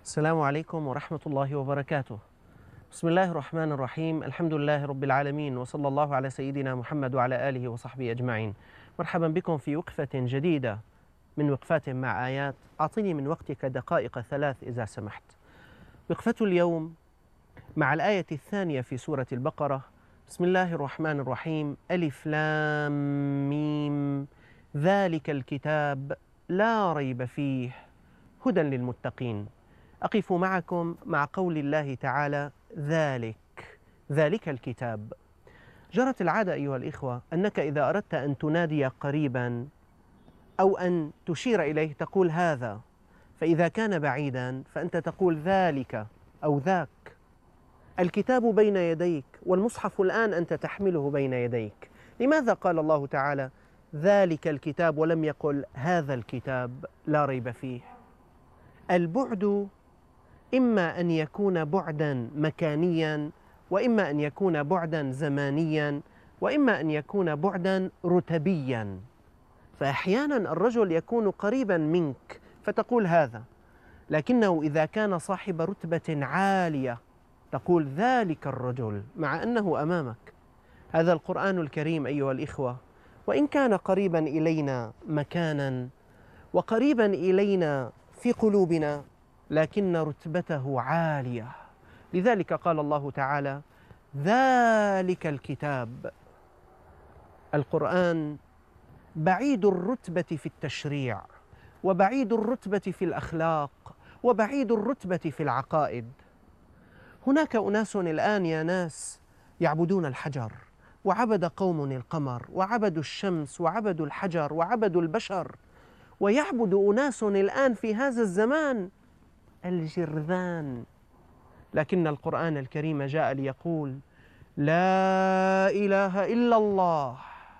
السلام عليكم ورحمة الله وبركاته. بسم الله الرحمن الرحيم. الحمد لله رب العالمين، وصلى الله على سيدنا محمد وعلى آله وصحبه أجمعين. مرحبا بكم في وقفة جديدة من وقفات مع آيات. أعطني من وقتك دقائق 3 إذا سمحت. وقفة اليوم مع الآية الثانية في سورة البقرة. بسم الله الرحمن الرحيم. ألف لام ميم ذلك الكتاب لا ريب فيه هدى للمتقين. أقف معكم مع قول الله تعالى ذلك الكتاب. جرت العادة أيها الإخوة أنك إذا أردت أن تنادي قريبا أو أن تشير إليه تقول هذا، فإذا كان بعيدا فأنت تقول ذلك أو ذاك. الكتاب بين يديك والمصحف الآن أنت تحمله بين يديك. لماذا قال الله تعالى ذلك الكتاب ولم يقل هذا الكتاب لا ريب فيه؟ البعد إما أن يكون بعدا مكانيا، وإما أن يكون بعدا زمانيا، وإما أن يكون بعدا رتبيا. فأحيانا الرجل يكون قريبا منك فتقول هذا، لكنه إذا كان صاحب رتبة عالية تقول ذلك الرجل مع أنه أمامك. هذا القرآن الكريم أيها الإخوة وإن كان قريبا إلينا مكانا وقريبا إلينا في قلوبنا، لكن رتبته عالية. لذلك قال الله تعالى ذلك الكتاب. القرآن بعيد الرتبة في التشريع، وبعيد الرتبة في الأخلاق، وبعيد الرتبة في العقائد. هناك أناس الآن يا ناس يعبدون الحجر، وعبد قوم القمر، وعبدوا الشمس، وعبدوا الحجر، وعبدوا البشر، ويعبد أناس الآن في هذا الزمان الجرذان. لكن القرآن الكريم جاء ليقول لا إله إلا الله.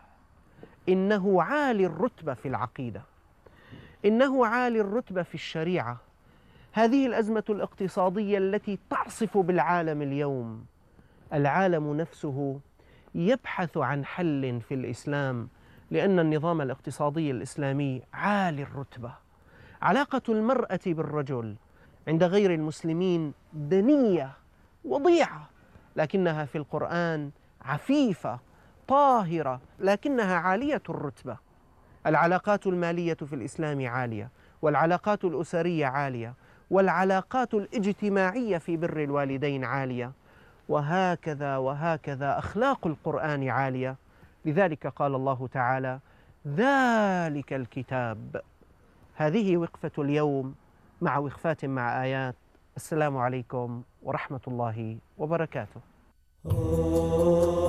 إنه عالي الرتبة في العقيدة، إنه عالي الرتبة في الشريعة. هذه الأزمة الاقتصادية التي تعصف بالعالم اليوم، العالم نفسه يبحث عن حل في الإسلام، لأن النظام الاقتصادي الإسلامي عالي الرتبة. علاقة المرأة بالرجل عند غير المسلمين دنية وضيعة، لكنها في القرآن عفيفة طاهرة، لكنها عالية الرتبة. العلاقات المالية في الإسلام عالية، والعلاقات الأسرية عالية، والعلاقات الاجتماعية في بر الوالدين عالية، وهكذا وهكذا. أخلاق القرآن عالية. لذلك قال الله تعالى ذلك الكتاب. هذه وقفة اليوم مع وقفات مع آيات. السلام عليكم ورحمة الله وبركاته.